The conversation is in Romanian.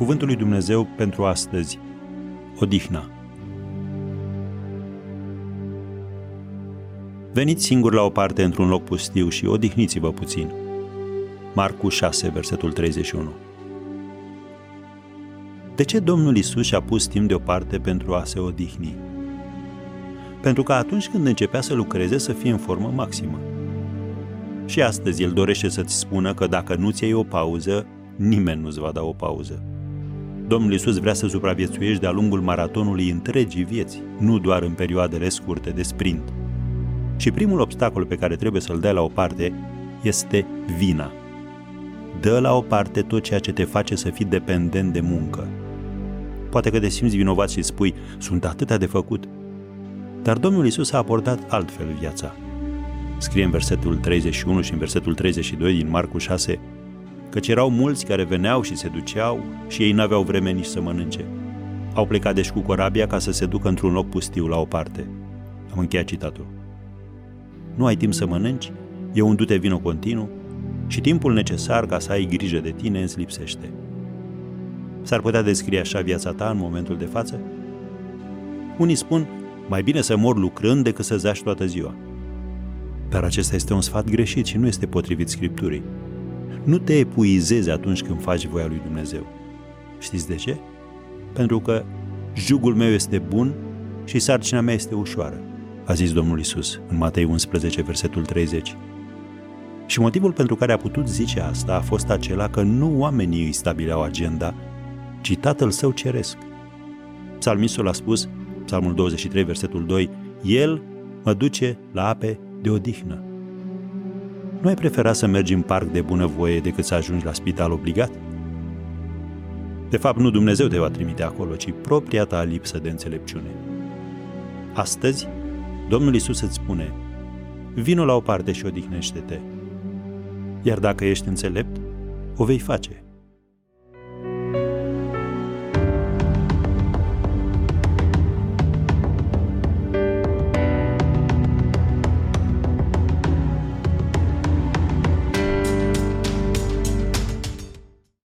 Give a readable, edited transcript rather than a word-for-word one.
Cuvântul lui Dumnezeu pentru astăzi, odihna. Veniți singuri la o parte într-un loc pustiu și odihniți-vă puțin. Marcu 6, versetul 31. De ce Domnul Iisus și-a pus timp deoparte pentru a se odihni? Pentru că atunci când începea să lucreze să fie în formă maximă. Și astăzi El dorește să-ți spună că dacă nu-ți iei o pauză, nimeni nu-ți va da o pauză. Domnul Iisus vrea să supraviețuiești de-a lungul maratonului întregii vieți, nu doar în perioadele scurte de sprint. Și primul obstacol pe care trebuie să-l dai la o parte este vina. Dă la o parte tot ceea ce te face să fii dependent de muncă. Poate că te simți vinovat și spui, sunt atâtea de făcut. Dar Domnul Iisus a abordat altfel viața. Scrie în versetul 31 și în versetul 32 din Marcu 6, căci erau mulți care veneau și se duceau și ei n-aveau vreme nici să mănânce. Au plecat deci cu corabia ca să se ducă într-un loc pustiu la o parte. Am încheiat citatul. Nu ai timp să mănânci, e un du-te vino continuu și timpul necesar ca să ai grijă de tine îți lipsește. S-ar putea descrie așa viața ta în momentul de față? Unii spun, mai bine să mor lucrând decât să zaci toată ziua. Dar acesta este un sfat greșit și nu este potrivit Scripturii. Nu te epuizezi atunci când faci voia lui Dumnezeu. Știți de ce? Pentru că jugul meu este bun și sarcina mea este ușoară, a zis Domnul Iisus în Matei 11, versetul 30. Și motivul pentru care a putut zice asta a fost acela că nu oamenii îi stabileau agenda, ci Tatăl Său ceresc. Psalmistul a spus, Psalmul 23, versetul 2, El mă duce la ape de odihnă. Nu ai prefera să mergi în parc de bunăvoie decât să ajungi la spital obligat? De fapt, nu Dumnezeu te va trimite acolo, ci propria ta lipsă de înțelepciune. Astăzi, Domnul Iisus îți spune, vino la o parte și odihnește-te. Iar dacă ești înțelept, o vei face.